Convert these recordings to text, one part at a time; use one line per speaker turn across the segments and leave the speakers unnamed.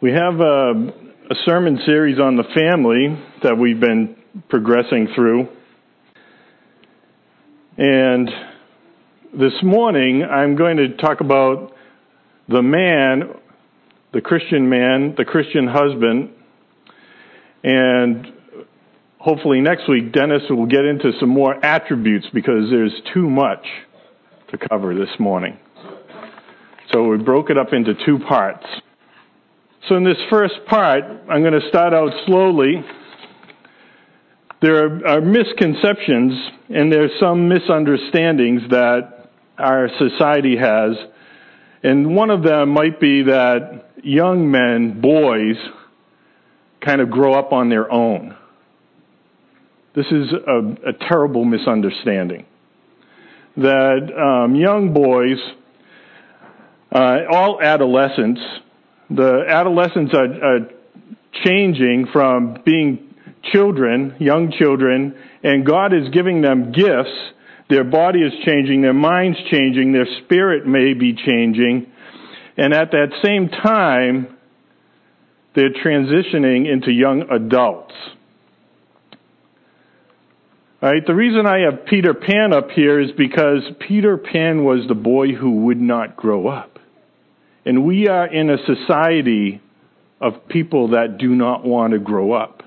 We have a sermon series on the family that we've been progressing through. And this morning, I'm going to talk about the man, the Christian husband. And hopefully next week, Dennis will get into some more attributes because there's too much to cover this morning. So we broke it up into two parts. So in this first part, I'm going to start out slowly. There are misconceptions and there's some misunderstandings that our society has. And one of them might be that young men, boys, kind of grow up on their own. This is a terrible misunderstanding. That young boys, all adolescents, the adolescents are changing from being children, young children, and God is giving them gifts. Their body is changing, their mind's changing, their spirit may be changing, and at that same time, they're transitioning into young adults. All right, the reason I have Peter Pan up here is because Peter Pan was the boy who would not grow up. And we are in a society of people that do not want to grow up.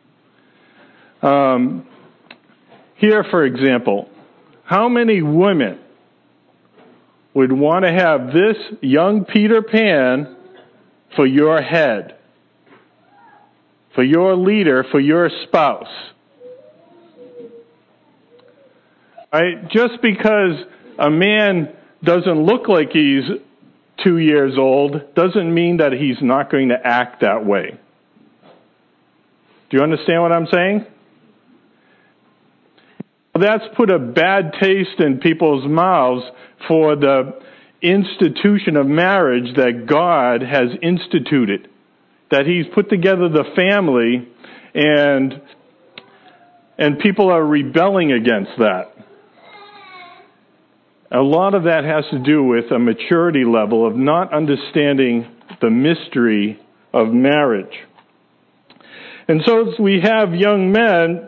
Here, for example, how many women would want to have this young Peter Pan for your head, for your leader, for your spouse? Right? Just because a man doesn't look like he's 2 years old doesn't mean that he's not going to act that way. Do you understand what I'm saying? That's put a bad taste in people's mouths for the institution of marriage that God has instituted. That He's put together the family and people are rebelling against that. A lot of that has to do with a maturity level of not understanding the mystery of marriage. And so we have young men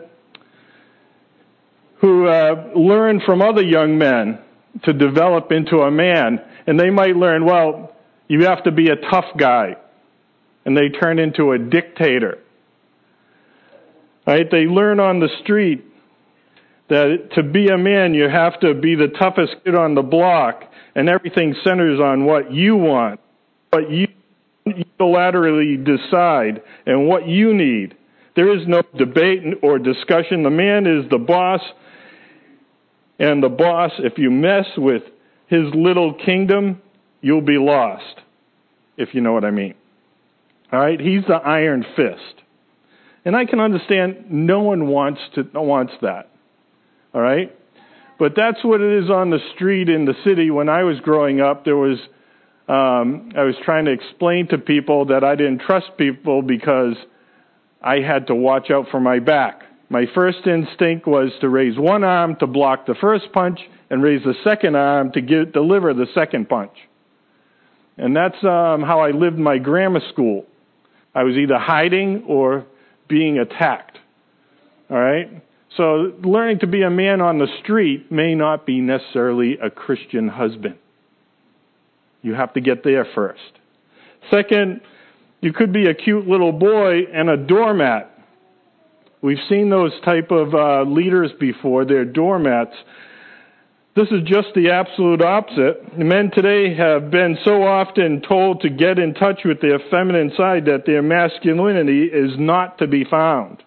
who learn from other young men to develop into a man. And they might learn, well, you have to be a tough guy. And they turn into a dictator. Right? They learn on the street that to be a man, you have to be the toughest kid on the block, and everything centers on what you want, what you unilaterally decide, and what you need. There is no debate or discussion. The man is the boss, and the boss, if you mess with his little kingdom, you'll be lost, if you know what I mean. All right? He's the iron fist. And I can understand no one wants that. All right? But that's what it is on the street in the city. When I was growing up, I was trying to explain to people that I didn't trust people because I had to watch out for my back. My first instinct was to raise one arm to block the first punch and raise the second arm to deliver the second punch. And that's how I lived my grammar school. I was either hiding or being attacked. All right? So learning to be a man on the street may not be necessarily a Christian husband. You have to get there first. Second, you could be a cute little boy and a doormat. We've seen those type of leaders before. They're doormats. This is just the absolute opposite. Men today have been so often told to get in touch with their feminine side that their masculinity is not to be found.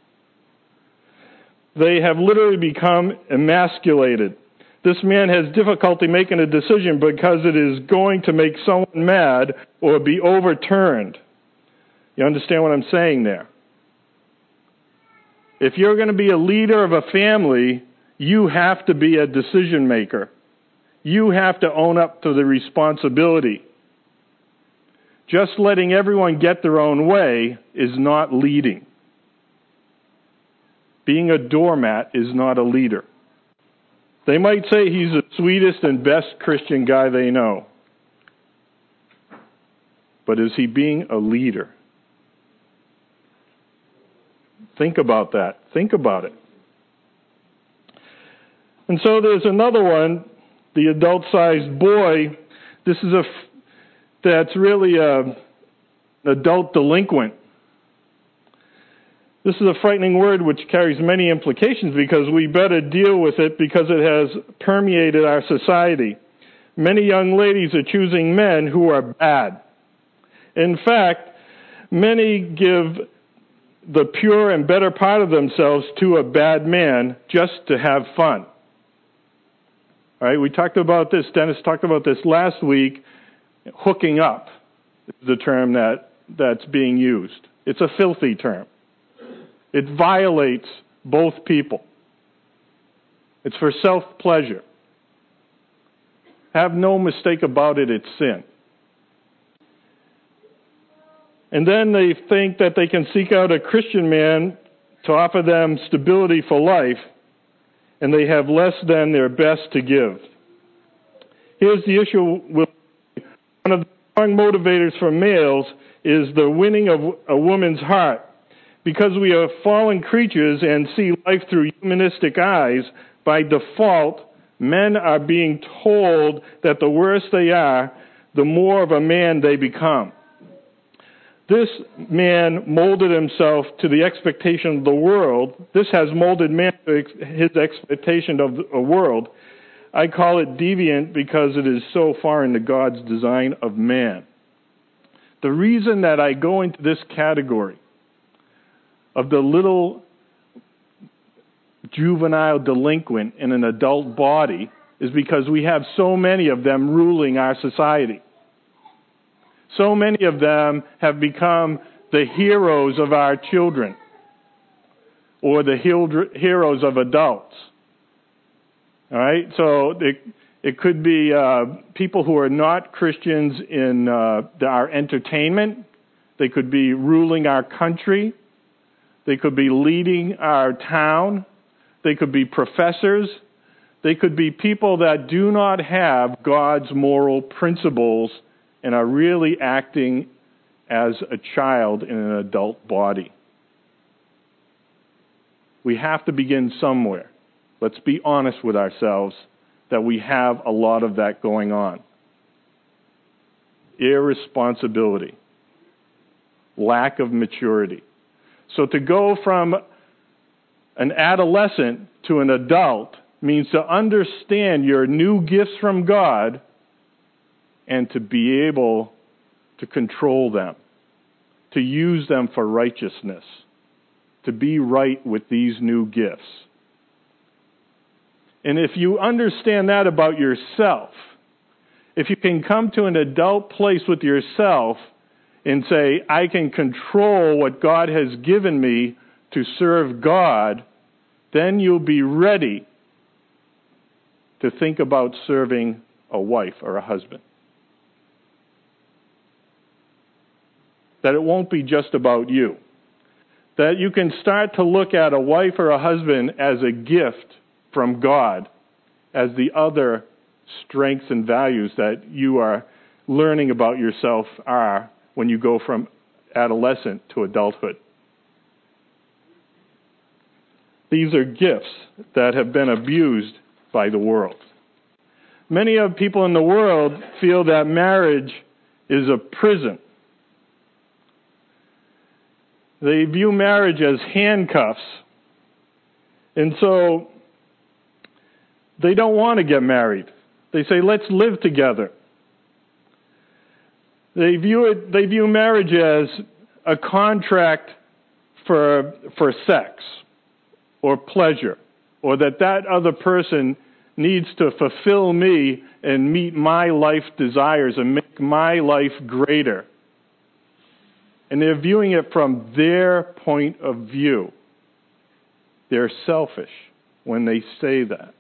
They have literally become emasculated. This man has difficulty making a decision because it is going to make someone mad or be overturned. You understand what I'm saying there? If you're going to be a leader of a family, you have to be a decision maker. You have to own up to the responsibility. Just letting everyone get their own way is not leading. Being a doormat is not a leader. They might say he's the sweetest and best Christian guy they know. but is he being a leader? Think about that. Think about it. And so there's another one, the adult-sized boy. This is that's really an adult delinquent. This is a frightening word which carries many implications because we better deal with it because it has permeated our society. Many young ladies are choosing men who are bad. In fact, many give the pure and better part of themselves to a bad man just to have fun. All right, we talked about this, Dennis talked about this last week. Hooking up is the term that's being used. It's a filthy term. It violates both people. It's for self-pleasure. Have no mistake about it, it's sin. And then they think that they can seek out a Christian man to offer them stability for life, and they have less than their best to give. Here's the issue with one of the strong motivators for males is the winning of a woman's heart. Because we are fallen creatures and see life through humanistic eyes, by default, men are being told that the worse they are, the more of a man they become. This man molded himself to the expectation of the world. This has molded man to his expectation of a world. I call it deviant because it is so foreign to God's design of man. The reason that I go into this category of the little juvenile delinquent in an adult body is because we have so many of them ruling our society. So many of them have become the heroes of our children or the heroes of adults. All right? So it could be people who are not Christians in our entertainment. They could be ruling our country. They could be leading our town. They could be professors. They could be people that do not have God's moral principles and are really acting as a child in an adult body. We have to begin somewhere. Let's be honest with ourselves that we have a lot of that going on. Irresponsibility. Lack of maturity. So to go from an adolescent to an adult means to understand your new gifts from God and to be able to control them, to use them for righteousness, to be right with these new gifts. And if you understand that about yourself, if you can come to an adult place with yourself and say, I can control what God has given me to serve God, then you'll be ready to think about serving a wife or a husband. That it won't be just about you. That you can start to look at a wife or a husband as a gift from God, as the other strengths and values that you are learning about yourself are when you go from adolescent to adulthood. These are gifts that have been abused by the world. Many of people in the world feel that marriage is a prison. They view marriage as handcuffs. And so they don't want to get married. They say, let's live together. They view marriage as a contract for sex or pleasure, or that other person needs to fulfill me and meet my life desires and make my life greater. And they're viewing it from their point of view. They're selfish when they say that.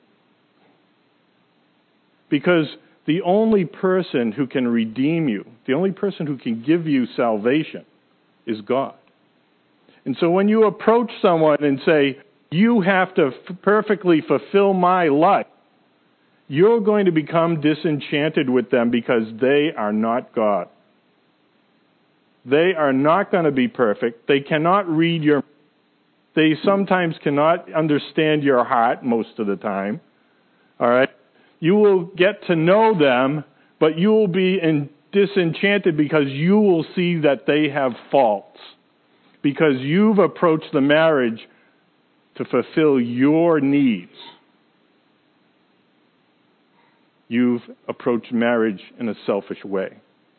Because the only person who can redeem you, the only person who can give you salvation is God. And so when you approach someone and say, you have to perfectly fulfill my life, you're going to become disenchanted with them because they are not God. They are not going to be perfect. They cannot read your... They sometimes cannot understand your heart most of the time. All right? You will get to know them, but you will be disenchanted because you will see that they have faults. Because you've approached the marriage to fulfill your needs. You've approached marriage in a selfish way.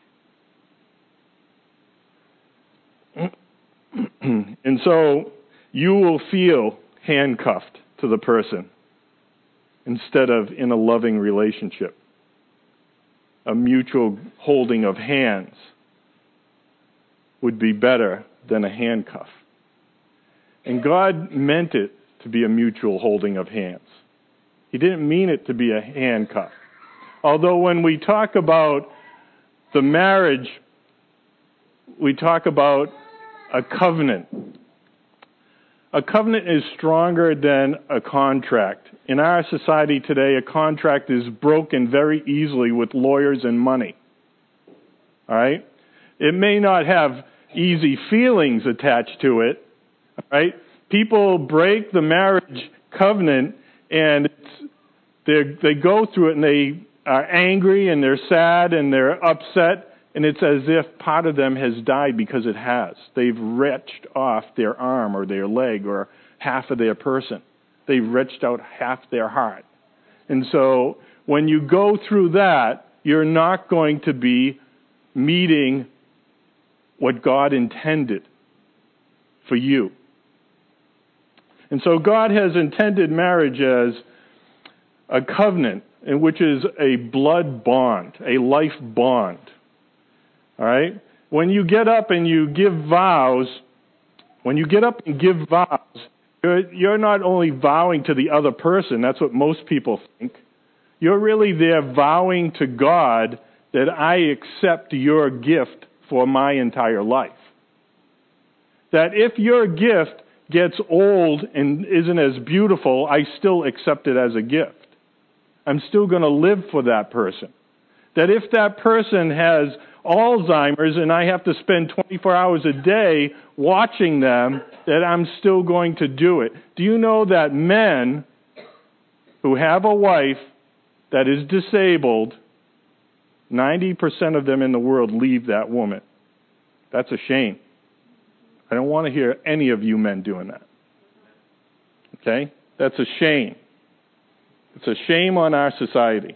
And so you will feel handcuffed to the person instead of in a loving relationship. A mutual holding of hands would be better than a handcuff. And God meant it to be a mutual holding of hands. He didn't mean it to be a handcuff. Although when we talk about the marriage, we talk about a covenant. A covenant is stronger than a contract. In our society today, a contract is broken very easily with lawyers and money. All right? It may not have easy feelings attached to it. All right? People break the marriage covenant and they go through it and they are angry and they're sad and they're upset, and it's as if part of them has died because it has. They've wrenched off their arm or their leg or half of their person. They've wrenched out half their heart. And so when you go through that, you're not going to be meeting what God intended for you. And so God has intended marriage as a covenant, in which is a blood bond, a life bond. All right? When you get up and you give vows, you're not only vowing to the other person, that's what most people think. You're really there vowing to God that I accept your gift for my entire life. That if your gift gets old and isn't as beautiful, I still accept it as a gift. I'm still going to live for that person. That if that person has Alzheimer's and I have to spend 24 hours a day watching them, that I'm still going to do it. Do you know that men who have a wife that is disabled, 90% of them in the world leave that woman? That's a shame. I don't want to hear any of you men doing that. Okay? That's a shame. It's a shame on our society.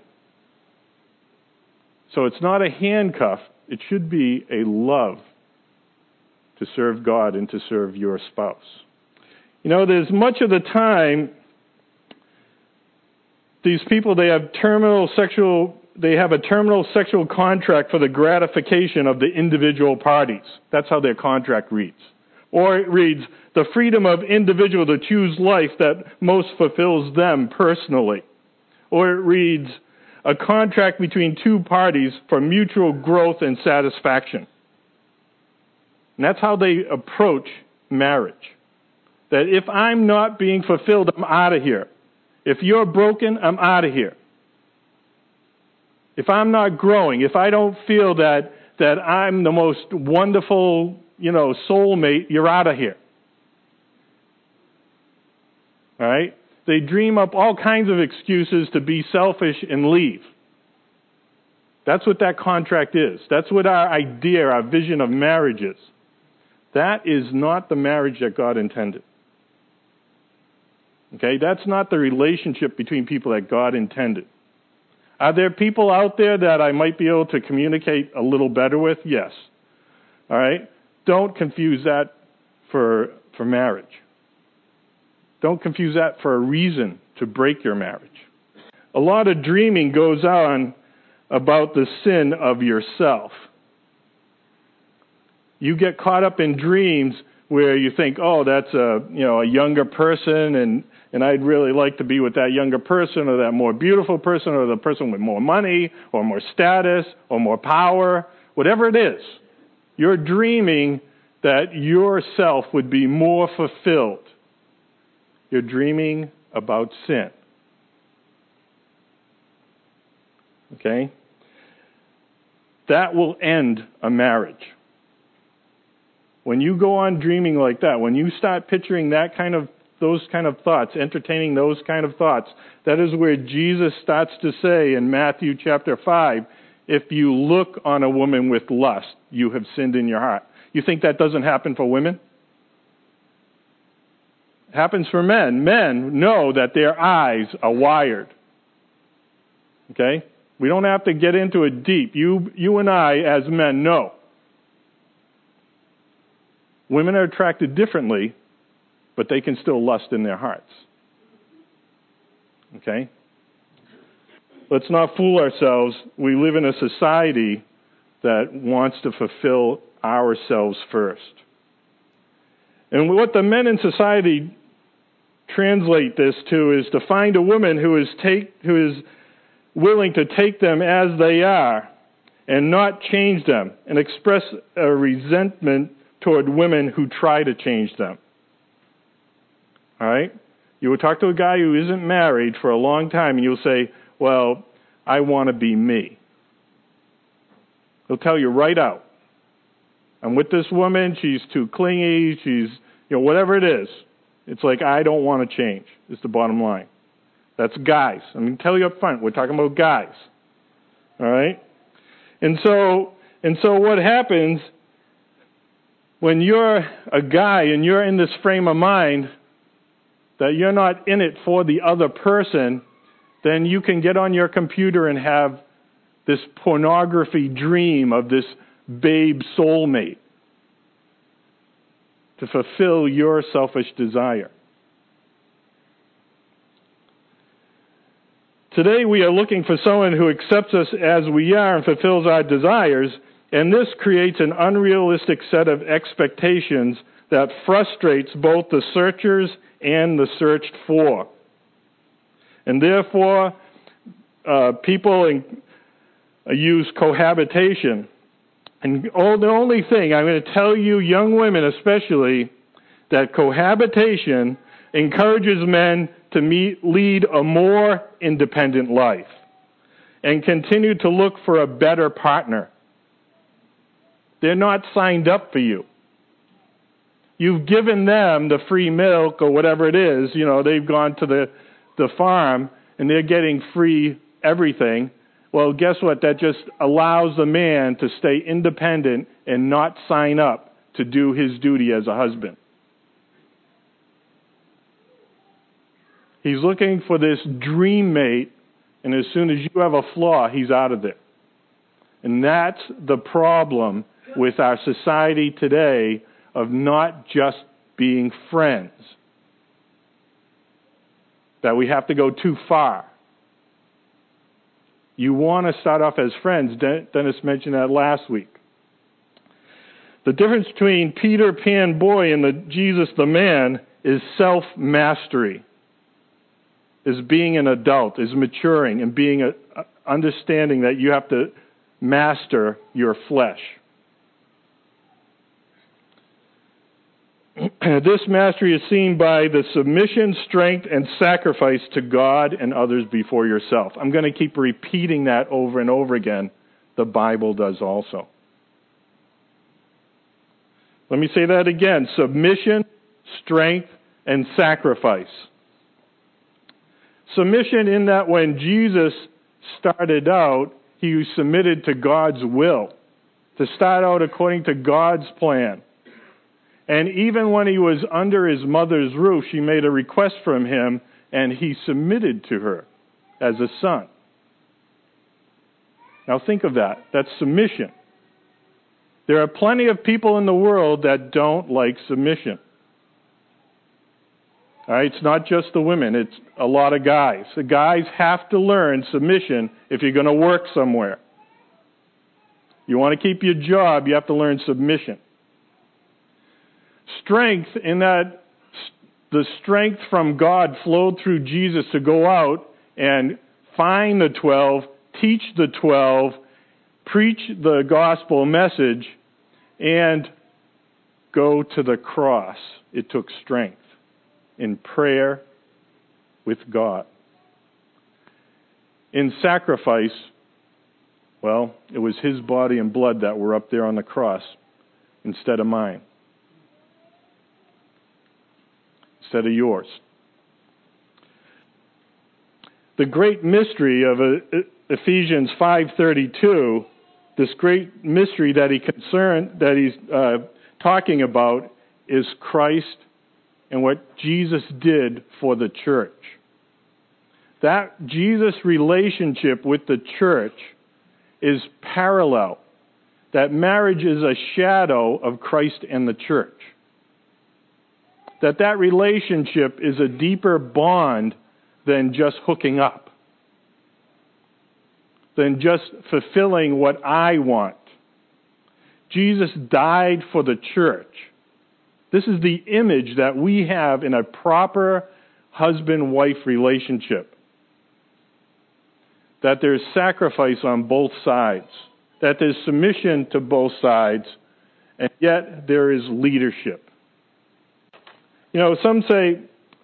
So it's not a handcuff. It should be a love to serve God and to serve your spouse. You know, there's much of the time, these people, they have a terminal sexual contract for the gratification of the individual parties. That's how their contract reads. Or it reads, the freedom of individual to choose life that most fulfills them personally. Or it reads, a contract between two parties for mutual growth and satisfaction. And that's how they approach marriage. That if I'm not being fulfilled, I'm out of here. If you're broken, I'm out of here. If I'm not growing, if I don't feel that I'm the most wonderful, soulmate, you're out of here. All right? They dream up all kinds of excuses to be selfish and leave. That's what that contract is. That's what our idea, our vision of marriage is. That is not the marriage that God intended. Okay? That's not the relationship between people that God intended. Are there people out there that I might be able to communicate a little better with? Yes. All right? Don't confuse that for marriage. Don't confuse that for a reason to break your marriage. A lot of dreaming goes on about the sin of yourself. You get caught up in dreams where you think, oh, that's a younger person, and I'd really like to be with that younger person or that more beautiful person or the person with more money or more status or more power, whatever it is. You're dreaming that yourself would be more fulfilled. You're dreaming about sin. Okay? That will end a marriage. when you go on dreaming like that, when you start picturing those kind of thoughts, entertaining those kind of thoughts, that is where Jesus starts to say in Matthew chapter 5, if you look on a woman with lust, you have sinned in your heart. You think that doesn't happen for women? It happens for men. Men know that their eyes are wired. Okay? We don't have to get into it deep. You and I, as men, know. Women are attracted differently, but they can still lust in their hearts. Okay? Let's not fool ourselves. We live in a society that wants to fulfill ourselves first. And what the men in society translate this to is to find a woman who is willing to take them as they are and not change them, and express a resentment toward women who try to change them. All right? You will talk to a guy who isn't married for a long time, and you'll say, well, I want to be me. He'll tell you right out. I'm with this woman, she's too clingy, she's, whatever it is. It's like, I don't want to change, is the bottom line. That's guys. I'm going to tell you up front, we're talking about guys. All right? And so what happens when you're a guy and you're in this frame of mind that you're not in it for the other person, then you can get on your computer and have this pornography dream of this babe soulmate to fulfill your selfish desire. Today we are looking for someone who accepts us as we are and fulfills our desires, and this creates an unrealistic set of expectations that frustrates both the searchers and the searched for. And therefore, people use cohabitation. And the only thing, I'm going to tell you, young women especially, that cohabitation encourages men to lead a more independent life and continue to look for a better partner. They're not signed up for you. You've given them the free milk or whatever it is. They've gone to the farm and they're getting free everything. Well, guess what? That just allows the man to stay independent and not sign up to do his duty as a husband. He's looking for this dream mate, and as soon as you have a flaw, he's out of there. And that's the problem with our society today of not just being friends. That we have to go too far. You want to start off as friends. Dennis mentioned that last week. The difference between Peter Pan boy and Jesus the man is self-mastery. Is being an adult, is maturing, and being understanding that you have to master your flesh. This mastery is seen by the submission, strength, and sacrifice to God and others before yourself. I'm going to keep repeating that over and over again. The Bible does also. Let me say that again. Submission, strength, and sacrifice. Submission in that when Jesus started out, he submitted to God's will, to start out according to God's plan. And even when he was under his mother's roof, she made a request from him, and he submitted to her as a son. Now think of that. That's submission. There are plenty of people in the world that don't like submission. All right, it's not just the women, it's a lot of guys. The guys have to learn submission if you're going to work somewhere. You want to keep your job, you have to learn submission. Strength, in that the strength from God flowed through Jesus to go out and find the 12, teach the 12, preach the gospel message, and go to the cross. It took strength in prayer with God. In sacrifice, well, it was his body and blood that were up there on the cross instead of mine. instead of yours. The great mystery of Ephesians 5:32, this great mystery that he's talking about, is Christ and what Jesus did for the church. That Jesus' relationship with the church is parallel. That marriage is a shadow of Christ and the church. That relationship is a deeper bond than just hooking up, than just fulfilling what I want. Jesus died for the church. This is the image that we have in a proper husband-wife relationship. That there's sacrifice on both sides, that there's submission to both sides, and yet there is leadership. You know, some say,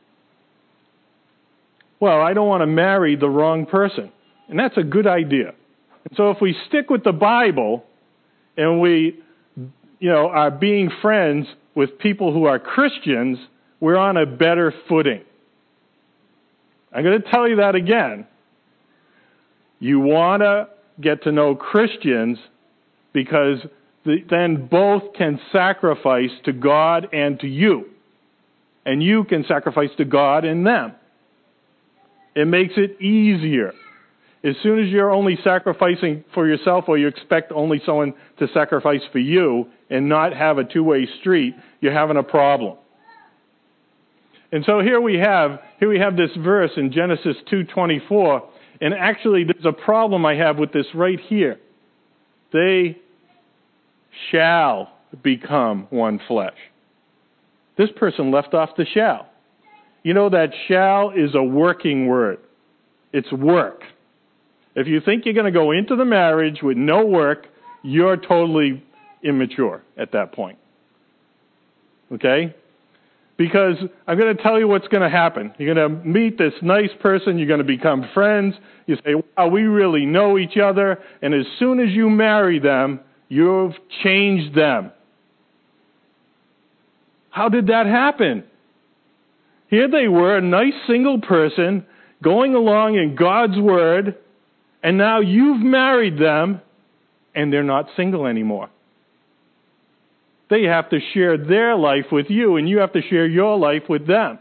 well, I don't want to marry the wrong person. And that's a good idea. And so if we stick with the Bible and we, are being friends with people who are Christians, we're on a better footing. I'm going to tell you that again. You want to get to know Christians because then both can sacrifice to God and to you. And you can sacrifice to God and them. It makes it easier. As soon as you're only sacrificing for yourself, or you expect only someone to sacrifice for you and not have a two-way street, you're having a problem. And so here we have this verse in Genesis 2:24, and actually there's a problem I have with this right here. They shall become one flesh. This person left off the shall. You know that shall is a working word. It's work. If you think you're going to go into the marriage with no work, you're totally immature at that point. Okay? Because I'm going to tell you what's going to happen. You're going to meet this nice person. You're going to become friends. You say, wow, we really know each other. And as soon as you marry them, you've changed them. How did that happen? Here they were, a nice single person, going along in God's Word, and now you've married them, and they're not single anymore. They have to share their life with you, and you have to share your life with them.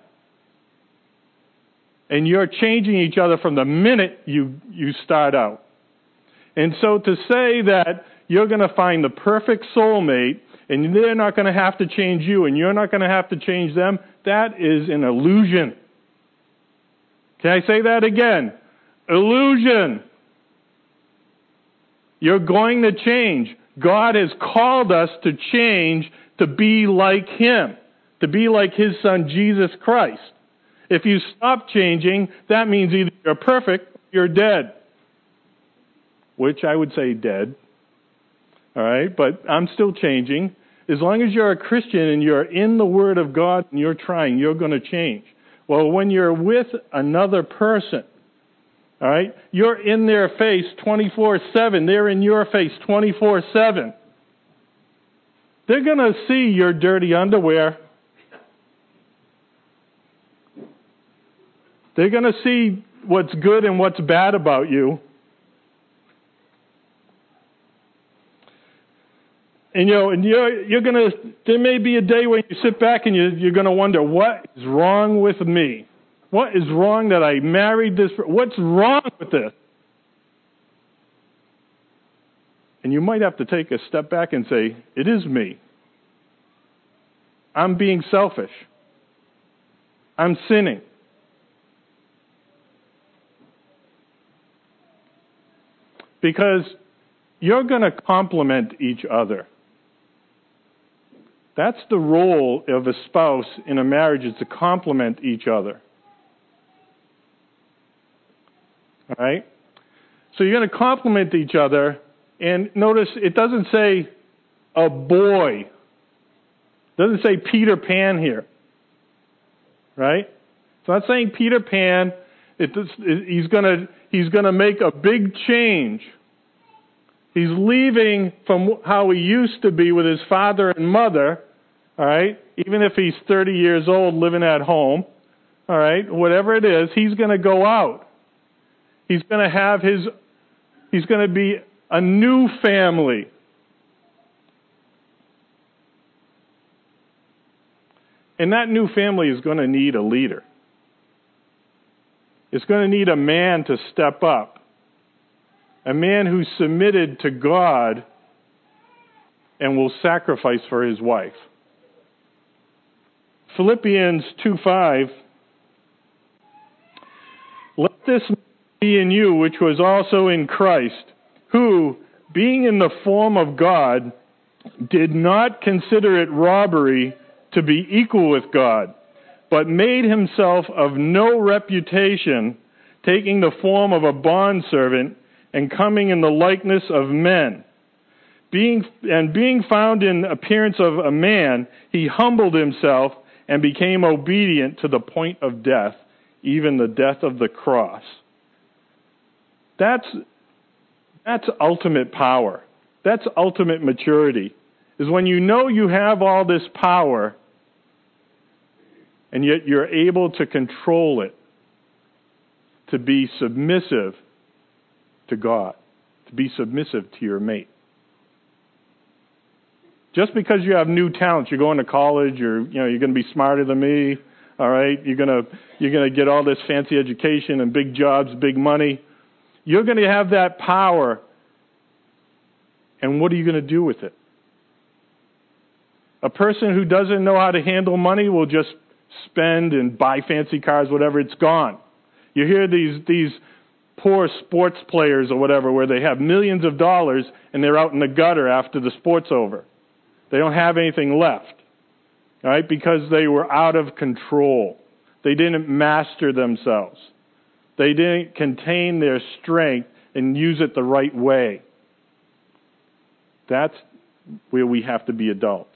And you're changing each other from the minute you start out. And so to say that you're going to find the perfect soulmate, and they're not going to have to change you, and you're not going to have to change them, that is an illusion. Can I say that again? Illusion. You're going to change. God has called us to change, to be like Him, to be like His Son, Jesus Christ. If you stop changing, that means either you're perfect or you're dead. Which I would say dead. All right? But I'm still changing. As long as you're a Christian and you're in the Word of God and you're trying, you're going to change. Well, when you're with another person, all right, you're in their face 24/7. They're in your face 24/7. They're going to see your dirty underwear. They're going to see what's good and what's bad about you. And you're going to, there may be a day when you sit back and you're going to wonder, what is wrong with me? What is wrong that I married this? What's wrong with this? And you might have to take a step back and say, it is me. I'm being selfish. I'm sinning. Because you're going to complement each other. That's the role of a spouse in a marriage, is to complement each other. All right? So you're going to complement each other, and notice it doesn't say a boy. It doesn't say Peter Pan here. Right? It's not saying Peter Pan. He's going to make a big change. He's leaving from how he used to be with his father and mother, All right? Even if he's 30 years old living at home, all right, whatever it is, he's going to go out. He's going to be a new family. And that new family is going to need a leader. It's going to need a man to step up. A man who's submitted to God and will sacrifice for his wife. Philippians 2:5. Let this be in you, which was also in Christ, who, being in the form of God, did not consider it robbery to be equal with God, but made himself of no reputation, taking the form of a bondservant and coming in the likeness of men. Being found in appearance of a man, he humbled himself and became obedient to the point of death, even the death of the cross. That's ultimate power. That's ultimate maturity, is when you know you have all this power, and yet you're able to control it, to be submissive to God, to be submissive to your mate. Just because you have new talents, you're going to college, you're going to be smarter than me, all right? You're going to get all this fancy education and big jobs, big money. You're going to have that power, and what are you going to do with it? A person who doesn't know how to handle money will just spend and buy fancy cars, whatever, it's gone. You hear these poor sports players or whatever where they have millions of dollars and they're out in the gutter after the sport's over. They don't have anything left, all right, because they were out of control. They didn't master themselves. They didn't contain their strength and use it the right way. That's where we have to be adults.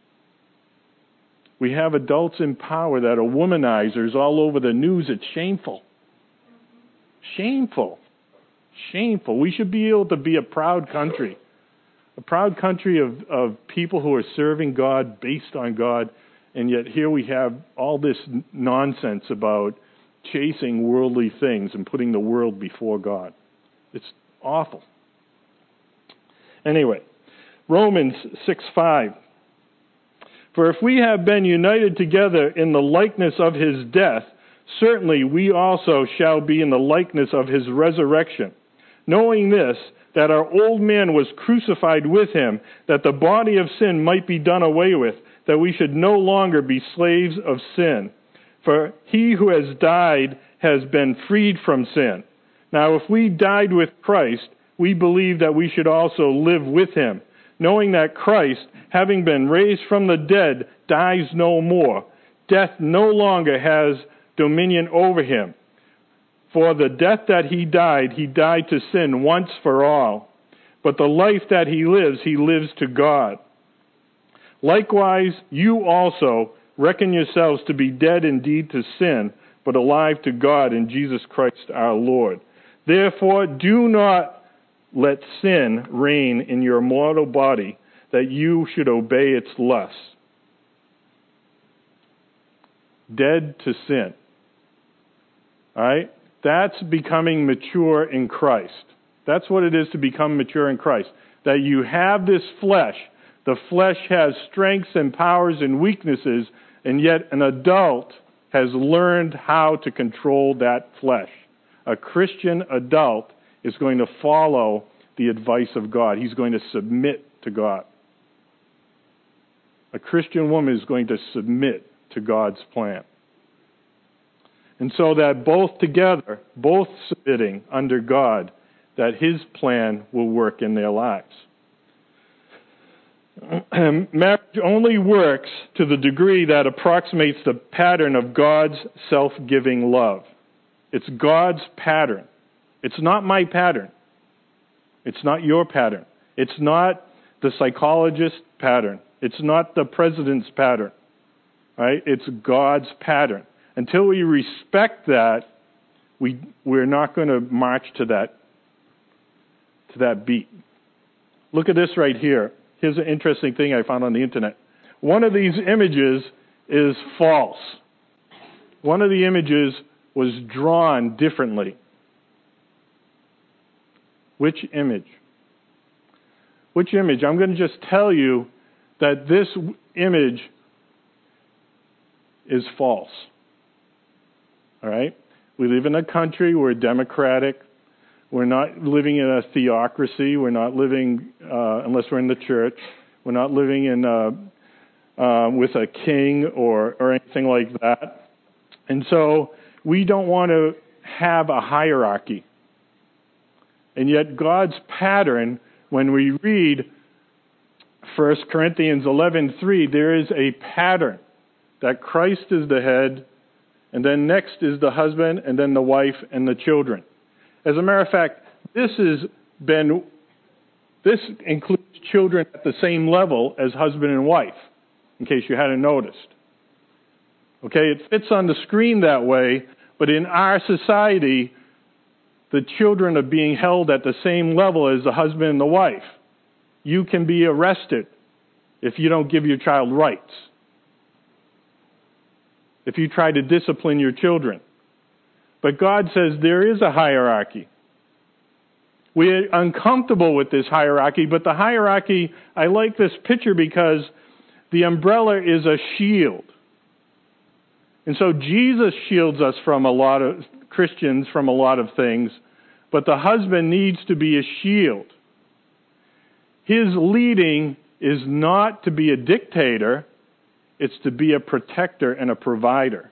We have adults in power that are womanizers all over the news. It's shameful. Shameful. Shameful. We should be able to be a proud country. A proud country of people who are serving God, based on God, and yet here we have all this nonsense about chasing worldly things and putting the world before God. It's awful. Anyway, Romans 6:5. For if we have been united together in the likeness of his death, certainly we also shall be in the likeness of his resurrection. Knowing this, that our old man was crucified with him, that the body of sin might be done away with, that we should no longer be slaves of sin. For he who has died has been freed from sin. Now if we died with Christ, we believe that we should also live with him, knowing that Christ, having been raised from the dead, dies no more. Death no longer has dominion over him. For the death that he died to sin once for all. But the life that he lives to God. Likewise, you also reckon yourselves to be dead indeed to sin, but alive to God in Jesus Christ our Lord. Therefore, do not let sin reign in your mortal body, that you should obey its lusts. Dead to sin. All right? That's becoming mature in Christ. That's what it is to become mature in Christ. That you have this flesh. The flesh has strengths and powers and weaknesses, and yet an adult has learned how to control that flesh. A Christian adult is going to follow the advice of God. He's going to submit to God. A Christian woman is going to submit to God's plan. And so that both together, both submitting under God, that his plan will work in their lives. Marriage only works to the degree that approximates the pattern of God's self-giving love. It's God's pattern. It's not my pattern. It's not your pattern. It's not the psychologist's pattern. It's not the president's pattern. Right? It's God's pattern. Until we respect that, we're not going to march to that beat. Look at this right here. Here's an interesting thing I found on the internet. one of these images is false. One of the images was drawn differently. Which image? Which image? I'm going to just tell you that this image is false. All right? We live in a country, we're democratic. We're not living in a theocracy. We're not living, unless we're in the church, we're not living in with a king or anything like that. And so we don't want to have a hierarchy. And yet God's pattern, when we read 1 Corinthians 11:3, there is a pattern that Christ is the head, and then next is the husband, and then the wife and the children. As a matter of fact, this includes children at the same level as husband and wife, in case you hadn't noticed. Okay, it fits on the screen that way, but in our society, the children are being held at the same level as the husband and the wife. You can be arrested if you don't give your child rights, if you try to discipline your children. But God says there is a hierarchy. We're uncomfortable with this hierarchy, but the hierarchy, I like this picture because the umbrella is a shield. And so Jesus shields us from a lot of Christians from a lot of things, but the husband needs to be a shield. His leading is not to be a dictator, it's to be a protector and a provider.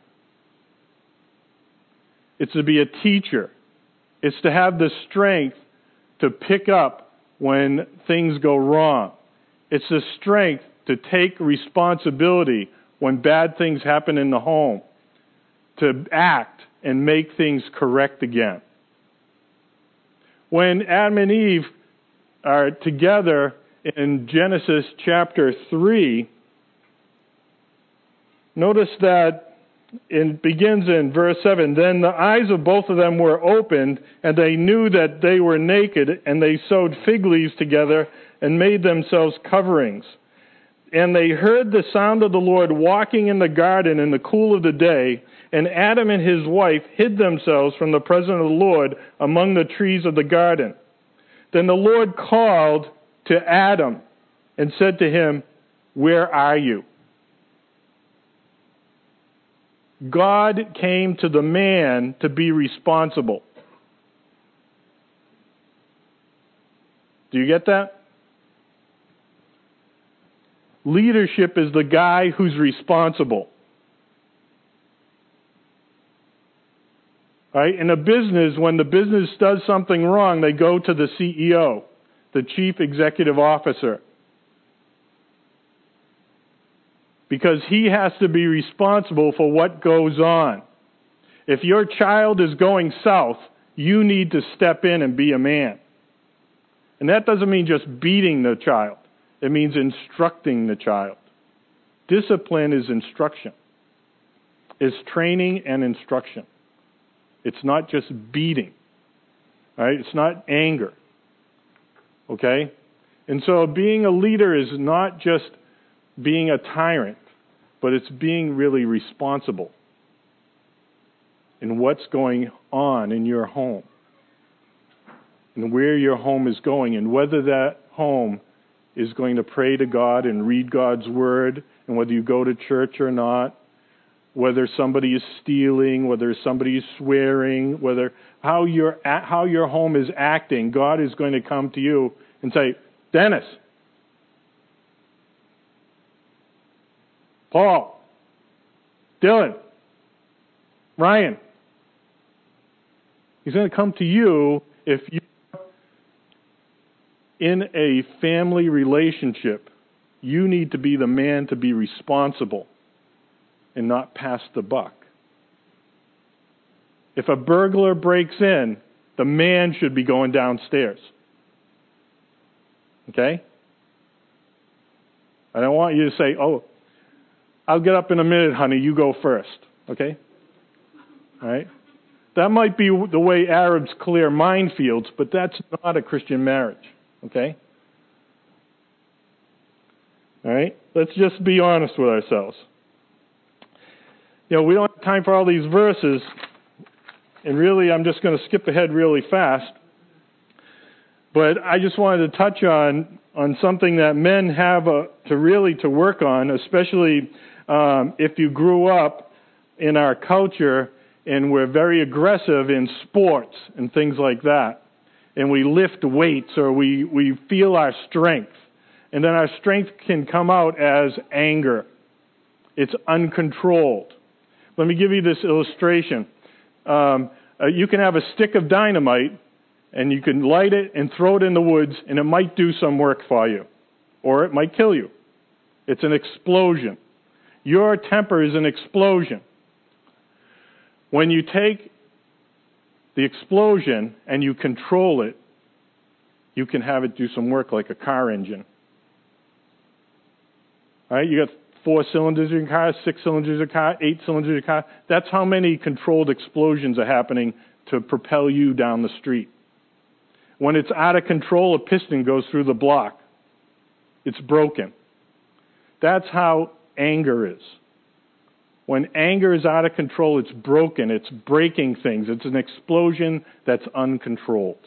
It's to be a teacher. It's to have the strength to pick up when things go wrong. It's the strength to take responsibility when bad things happen in the home, to act and make things correct again. When Adam and Eve are together in Genesis chapter 3, notice that it begins in verse 7. Then the eyes of both of them were opened, and they knew that they were naked, and they sewed fig leaves together and made themselves coverings. And they heard the sound of the Lord walking in the garden in the cool of the day, and Adam and his wife hid themselves from the presence of the Lord among the trees of the garden. Then the Lord called to Adam and said to him, "Where are you?" God came to the man to be responsible. Do you get that? Leadership is the guy who's responsible. Right? In a business, when the business does something wrong, they go to the CEO, the Chief Executive Officer. Because he has to be responsible for what goes on. If your child is going south, you need to step in and be a man. And that doesn't mean just beating the child. It means instructing the child. Discipline is instruction. It's training and instruction. It's not just beating. Right? It's not anger. Okay? And so being a leader is not just being a tyrant, but it's being really responsible in what's going on in your home and where your home is going and whether that home is going to pray to God and read God's word and whether you go to church or not, whether somebody is stealing, whether somebody is swearing, whether how your home is acting. God is going to come to you and say, "Dennis, Paul, Dylan, Ryan." He's going to come to you if you're in a family relationship. You need to be the man to be responsible and not pass the buck. If a burglar breaks in, the man should be going downstairs. Okay? I don't want you to say, "Oh, I'll get up in a minute, honey, you go first." Okay? All right? That might be the way Arabs clear minefields, but that's not a Christian marriage. Okay? All right? Let's just be honest with ourselves. We don't have time for all these verses, and really I'm just going to skip ahead really fast. But I just wanted to touch on something that men have to work on, especially if you grew up in our culture and we're very aggressive in sports and things like that. And we lift weights or we feel our strength. And then our strength can come out as anger. It's uncontrolled. Let me give you this illustration. You can have a stick of dynamite and you can light it and throw it in the woods and it might do some work for you. Or it might kill you. It's an explosion. Your temper is an explosion. When you take the explosion and you control it, you can have it do some work like a car engine. All right, you got 4 cylinders in your car, 6 cylinders in your car, 8 cylinders in your car. That's how many controlled explosions are happening to propel you down the street. When it's out of control, a piston goes through the block. It's broken. That's how anger is. When anger is out of control, it's broken. It's breaking things. It's an explosion that's uncontrolled.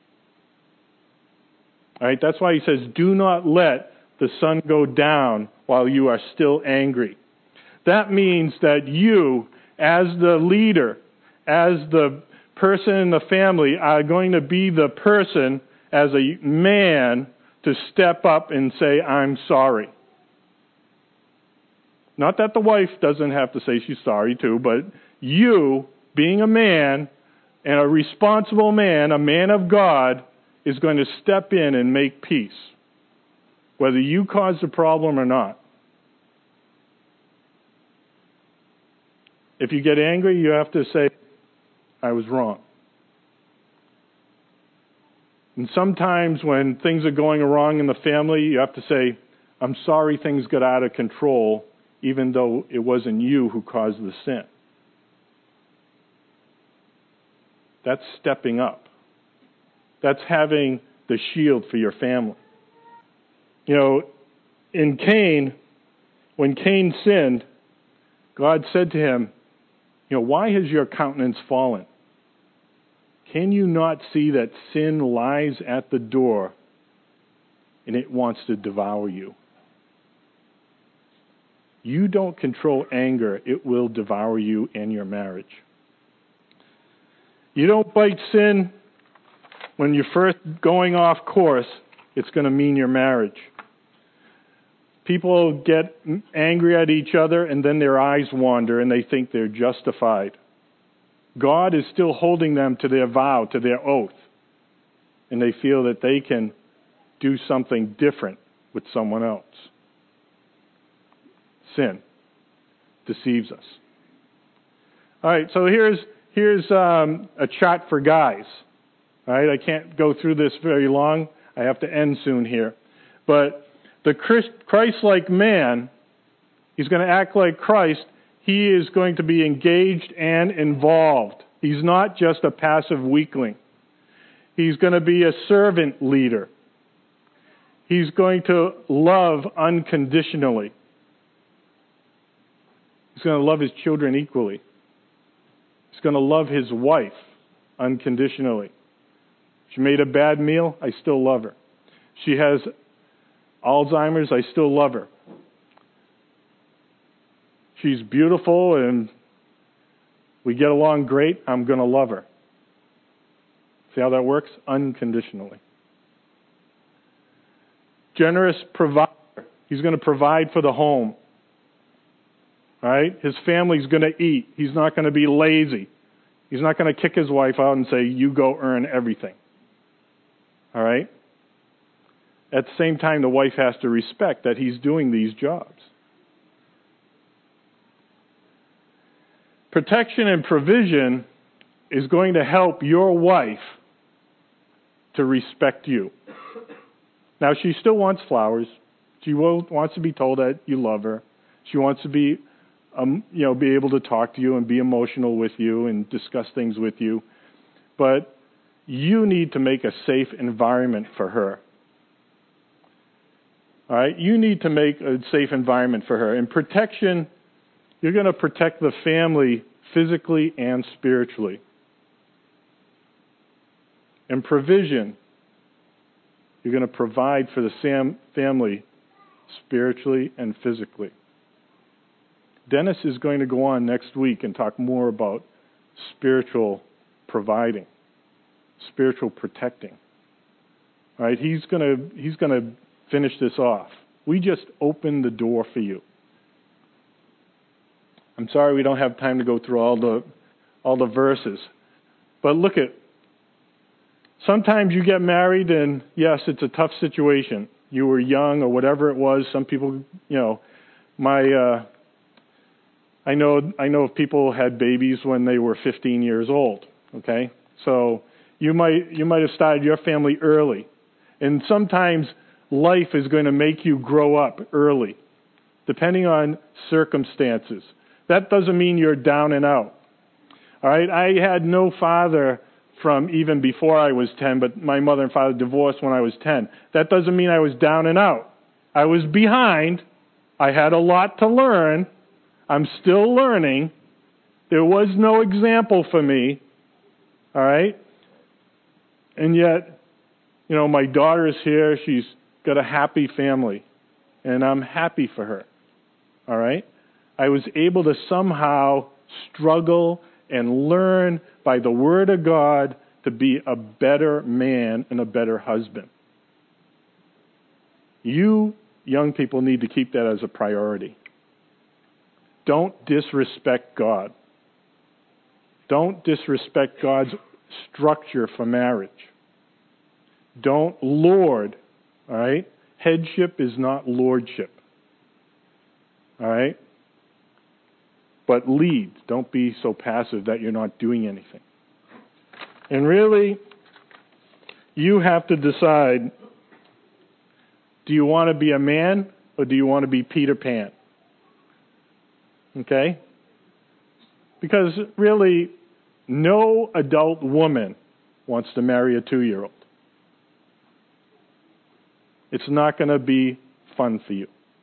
All right, that's why he says, do not let the sun go down while you are still angry. That means that you, as the leader, as the person in the family, are going to be the person, as a man, to step up and say, I'm sorry. Not that the wife doesn't have to say she's sorry too, but you, being a man, and a responsible man, a man of God, is going to step in and make peace, whether you caused the problem or not. If you get angry, you have to say, I was wrong. And sometimes when things are going wrong in the family, you have to say, I'm sorry things got out of control, even though it wasn't you who caused the sin. That's stepping up. That's having the shield for your family. In Cain, when Cain sinned, God said to him, why has your countenance fallen? Can you not see that sin lies at the door and it wants to devour you? You don't control anger, it will devour you and your marriage. You don't fight sin when you're first going off course, it's going to mean your marriage. People get angry at each other and then their eyes wander and they think they're justified. God is still holding them to their vow, to their oath. And they feel that they can do something different with someone else. Sin deceives us. All right, so here's a chart for guys. All right, I can't go through this very long. I have to end soon here. But the Christ-like man, he's going to act like Christ. He is going to be engaged and involved. He's not just a passive weakling. He's going to be a servant leader. He's going to love unconditionally. He's going to love his children equally. He's going to love his wife unconditionally. She made a bad meal, I still love her. She has Alzheimer's, I still love her. She's beautiful and we get along great, I'm going to love her. See how that works? Unconditionally. Generous provider. He's going to provide for the home. All right? His family's going to eat. He's not going to be lazy. He's not going to kick his wife out and say, you go earn everything. All right? At the same time, the wife has to respect that he's doing these jobs. Protection and provision is going to help your wife to respect you. Now, she still wants flowers. She wants to be told that you love her. She wants to be able to talk to you and be emotional with you and discuss things with you. But you need to make a safe environment for her. All right? You need to make a safe environment for her. And protection, you're going to protect the family physically and spiritually. And provision, you're going to provide for the family spiritually and physically. Dennis is going to go on next week and talk more about spiritual providing, spiritual protecting. All right, he's going to finish this off. We just opened the door for you. I'm sorry we don't have time to go through all the verses. But look at, sometimes you get married and yes, it's a tough situation. You were young or whatever it was. Some people, I know if people had babies when they were 15 years old, okay? So you might have started your family early. And sometimes life is going to make you grow up early, depending on circumstances. That doesn't mean you're down and out. All right? I had no father from even before I was 10, but my mother and father divorced when I was 10. That doesn't mean I was down and out. I was behind. I had a lot to learn. I'm still learning. There was no example for me. All right? And yet, my daughter's here. She's got a happy family. And I'm happy for her. All right? I was able to somehow struggle and learn by the Word of God to be a better man and a better husband. You young people need to keep that as a priority. Don't disrespect God. Don't disrespect God's structure for marriage. Don't lord, all right? Headship is not lordship, all right? But lead. Don't be so passive that you're not doing anything. And really, you have to decide, do you want to be a man or do you want to be Peter Pan? Okay? Because really, no adult woman wants to marry a 2-year-old. It's not going to be fun for you.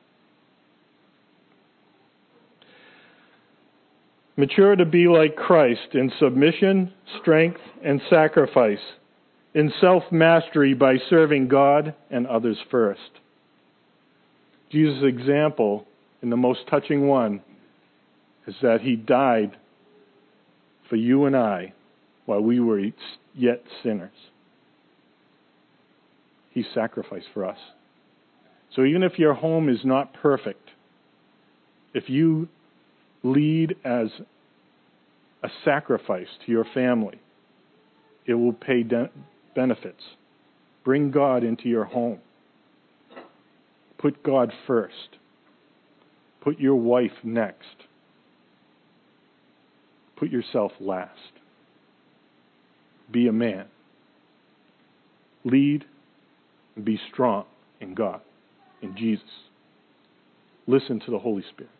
Mature to be like Christ in submission, strength, and sacrifice, in self-mastery by serving God and others first. Jesus' example, and the most touching one, is that he died for you and I while we were yet sinners. He sacrificed for us. So even if your home is not perfect, if you lead as a sacrifice to your family, it will pay benefits. Bring God into your home. Put God first. Put your wife next. Put yourself last. Be a man. Lead and be strong in God, in Jesus. Listen to the Holy Spirit.